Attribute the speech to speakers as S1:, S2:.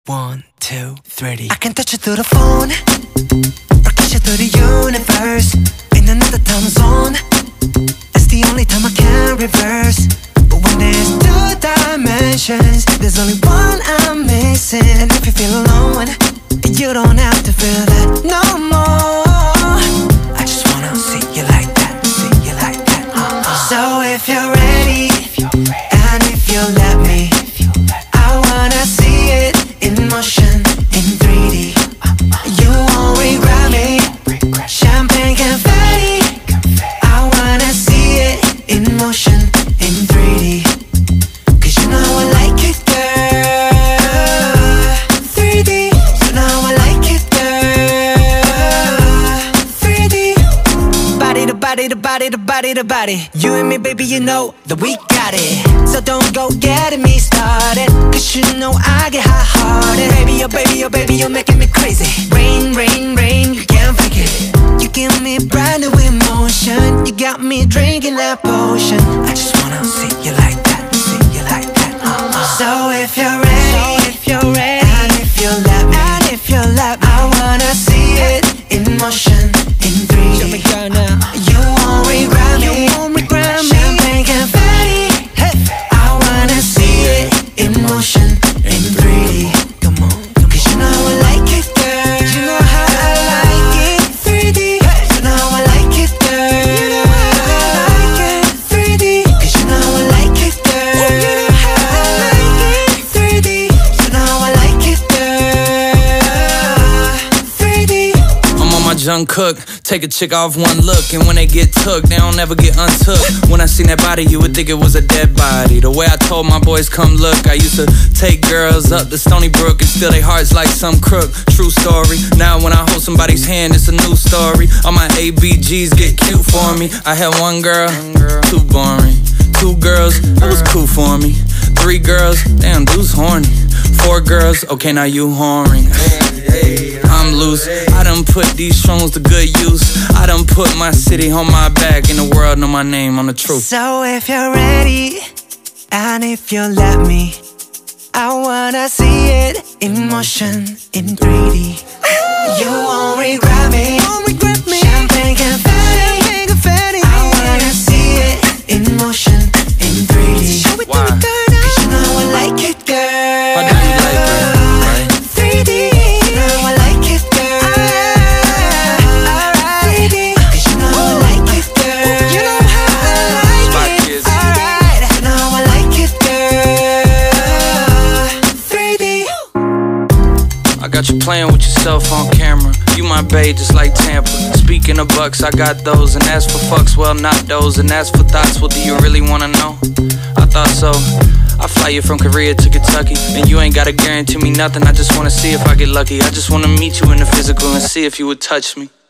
S1: 1, 2, 3D. I can touch you through the phone, or kiss you through the universe. In another time zone, it's the only time I can reverse. But when there's two dimensions, there's only one I'm missing. And if you feel alone, you don't have to feel that no more. I just wanna see you like that, see you like that. So if you're ready, and if you let me, I wanna see it in motion, in 3D. You won't regret me. Champagne confetti. I wanna see it in motion, in 3D. Cause you know I like it, girl. 3D. You know I like it, girl. 3D. Body to body to body to body to body. You and me, baby, you know that we got it. So don't go getting me started, cause you know I get hot-hearted. Baby, oh baby, oh baby, you're making me crazy. Rain, rain, rain, you can't fake it. You give me brand new emotion. You got me drinking that potion. I just wanna see you like that, see you like that. So if you're ready, and if you let me, I wanna see it in motion, in 3D. Show me girl now. You won't regret me. Champagne confetti. I wanna see it in motion, in 3D. Come on, cause you know I like it, girl. You know how I like it, 3D. You know I like it, girl. You know how I like it, 3D. Cause you know I like it, girl. You know how I like it, 3D. You know I like it, girl. 3D.
S2: I'm on my junk cook. Take a chick off one look, and when they get took, they don't ever get untook. When I seen that body, you would think it was a dead body. The way I told my boys, come look, I used to take girls up the Stony Brook and steal their hearts like some crook. True story. Now when I hold somebody's hand, it's a new story. All my ABGs get cute for me. I had one girl, too boring. 2 girls, that was cool for me. 3 girls, damn, dude's horny. 4 girls, okay, now you whoring. I'm loose, I done put these songs to good use. I done put my city on my back, and the world know my name on the truth.
S1: So if you're ready, and if you let me, I wanna see it in motion, in 3D. You won't regret me. Champagne confetti. I wanna see it in motion, in 3D.
S2: Why?
S1: Cause you know I like it, girl.
S2: Why do you like it, right?
S1: 3D. You know I like it, girl. 3D. Cause you know I like it, girl. You know how I like it. Alright. You know I like it, girl. 3D.
S2: I got you playing with yourself on camera. You my babe just like Tampa. Speaking of bucks, I got those. And as for fucks, well not those. And as for thoughts, well do you really wanna know? I thought so. I fly you from Korea to Kentucky, and you ain't gotta guarantee me nothing. I just wanna see if I get lucky. I just wanna meet you in the physical and see if you would touch me.